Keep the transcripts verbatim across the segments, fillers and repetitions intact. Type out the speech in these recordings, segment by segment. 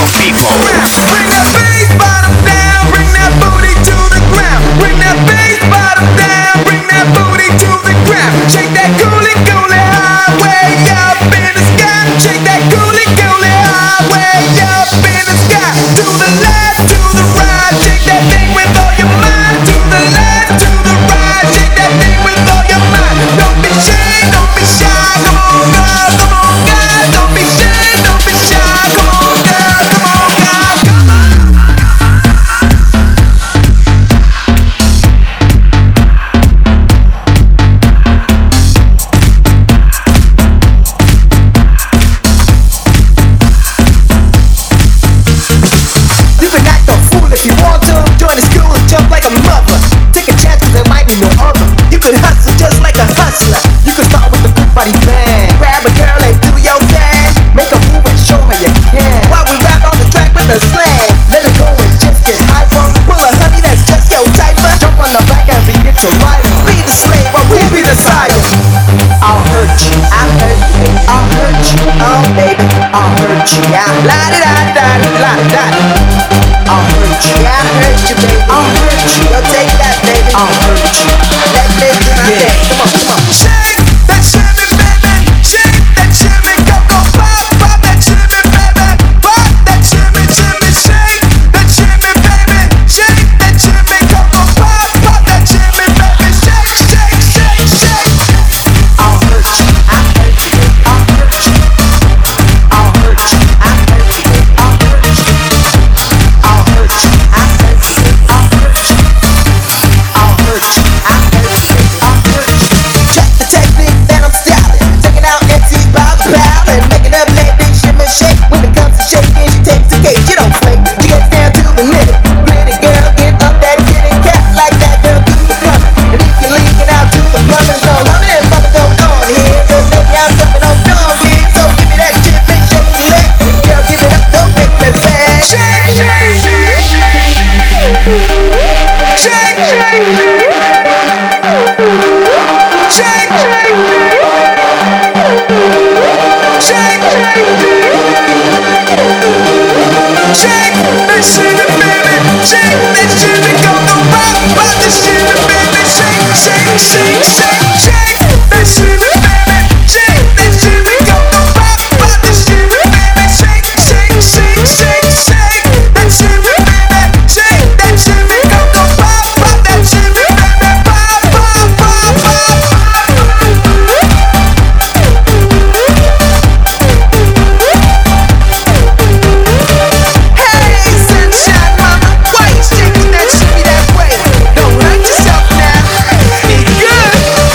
your people. Bring that bass bottom down, bring that booty to the ground. Bring that bass bottom down, bring that booty to the ground. Shake that coolie coolie high way up in the sky. Shake that coolie coolie high way up in the sky. To the left, to the right, shake that thing with all your mind. To the left, to the right, shake that thing with all your mind. Don't be shy, don't be shy, come on girl, come on girl. Don't be shy, don't be shy, come on girl, come on girl, come on. You can act a fool if you want to. Join the school and jump like a mother. Take a chance 'cause there might be no other. You can hustle just like a hustler. You can start with the big body plan. Grab a girl and do your thing. Make a move and show her you can. While we rap on the track with the slang. Let it go and just get hyper. Pull a honey that's just your type. Jump on the back and begin to ride. Be the slave or we be the sire. I'll hurt you, I'll hurt you, I'll hurt you, oh baby, I'll hurt you, yeah. La di da da la da. I'll hurt you, I'll hurt you, baby, I'll hurt you. Yo, take that, baby, I'll hurt you. Let me do my thing, come on, come on. Shake that shimmy, baby, shake that shimmy, go go pop, pop that shimmy, baby, pop that shimmy, shimmy, shake that shimmy, baby, shake that shimmy, go go pop, pop that shimmy, baby, shake, shake, shake, shake. I'll hurt you, I'll hurt you, I'll hurt you. I'll hurt you, I'll hurt you, I'll hurt you. I'll hurt you, I'll hurt you, I'll hurt you. I'll hurt you, I'll hurt you, I'll hurt you. Check the technique that I'm styling. Taking out M Cs by the pound and making up ladies shimmy shake. When it comes to shaking, she takes the cake. She don't flake, she gets down to the nitty. Pretty girl, get up that kitty cat like that girl do the plumbing. And if you're leaking out to the plumbing, so honey and mother don't go on here. Cause baby, I'm jumping on dog here. So give me that shimmy, shake your leg. Girl, give it up, don't make me sad. Shake, shake, shake, shake. Shake, shake, shake. Shake, shake, shake. Shake, shake, shake. Shake that shimmy, baby. Shake that shimmy, go go pop, pop that shimmy, baby. Shake, shake, shake, shake. Shake that shimmy, baby. Shake that shimmy, go go pop, pop that shimmy, baby. Shake, shake, shake, shake, shake that shimmy, baby. Shake that shimmy, go go pop, pop that shimmy, baby. Pop, pop, pop, pop. Hey, sunshine mama, why you shaking that shimmy that way? Don't hurt yourself now. It's good.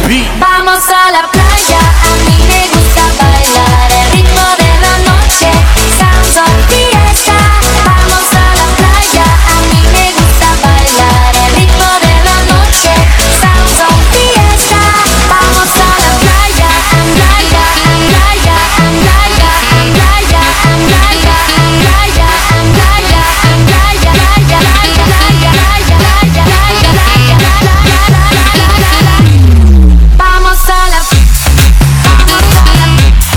beat. Vamos a la playa, a mí me gusta bailar el ritmo de la noche, sounds of fiesta. Vamos a la playa, a mí me gusta bailar el ritmo de la noche, sounds of fiesta. Vamos a la playa, I'm playa, I'm playa, I'm playa, I'm playa, I'm playa, I'm playa, I'm playa, I'm playa, playa, playa, playa, playa, playa, playa, vamos a la vamos a la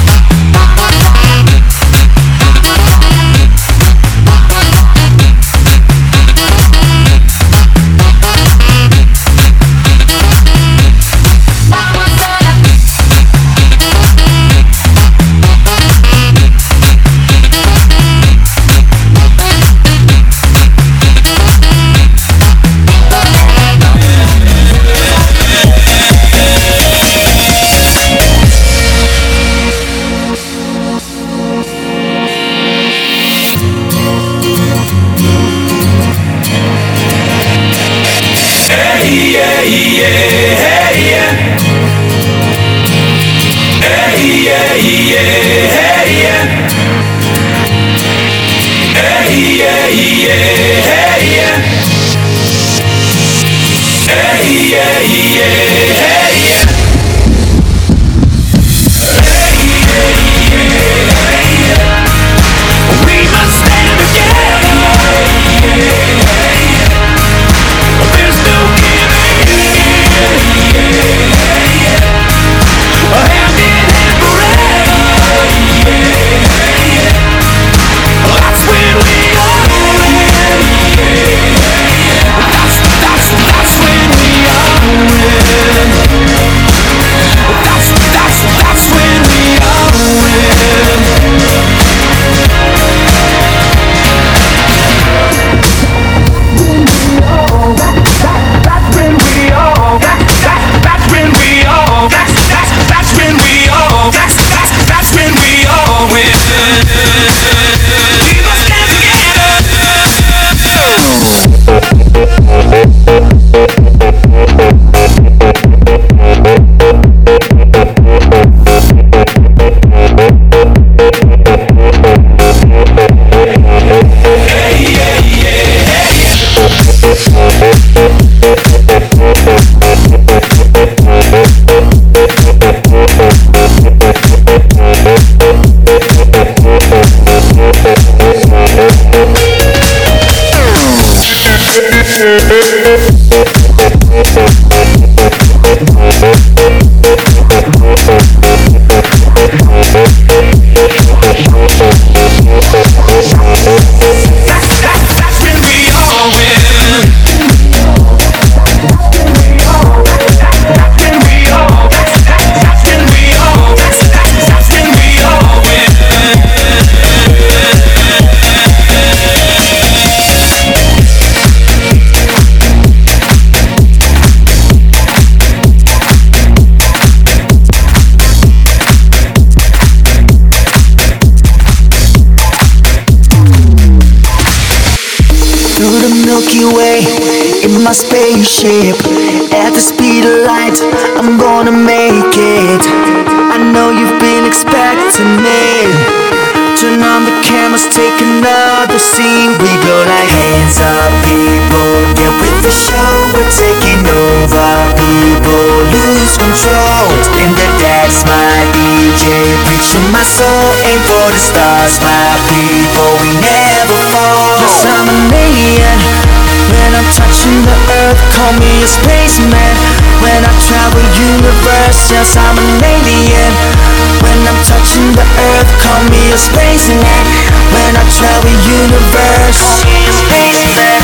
my spaceship at the speed of light. I'm gonna make it. I know you've been expecting me. Turn on the cameras, take another scene. We go like hands up, people. Get with the show, we're taking over. People lose control. Spin the dance, my D J. Preach to my soul, aim for the stars, my people. We never fall. Yes, I'm an alien. When I'm touching the earth, call me a spaceman. When I travel universe, yes, I'm an alien. When I'm touching the earth, call me a spaceman. When I travel universe, call me a spaceman.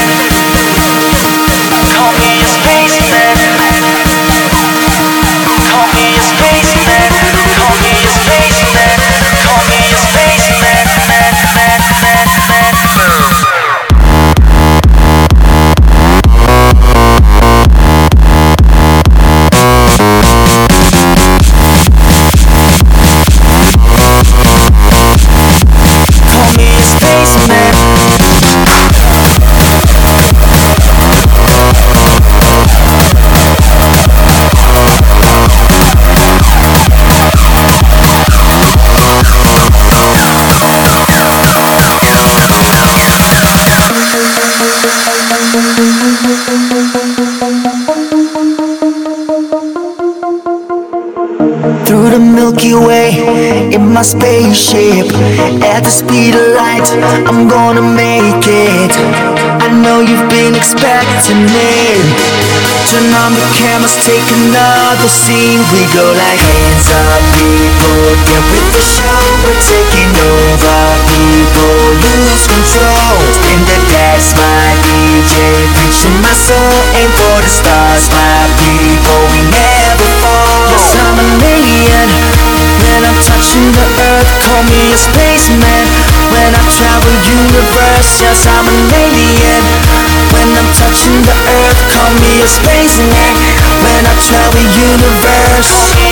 Call me a spaceman. Call me a spaceman. Call me a spaceman. Call me a spaceman. Man, man, man, man, man. Through the Milky Way, in my spaceship, at the speed of light, I'm gonna make it. I know you've been expecting it. Turn on the cameras, take another scene. We go like hands up, people, get with the show. We're taking over, people, lose control. Spin the gas, my D J, preaching my soul. Aim for the stars, my people, we never fall. Yes, I'm an alien when I'm touching the earth. Call me a spaceman when I travel universe. Yes, I'm an alien when I'm touching the earth. Call me a spaceman when I travel universe.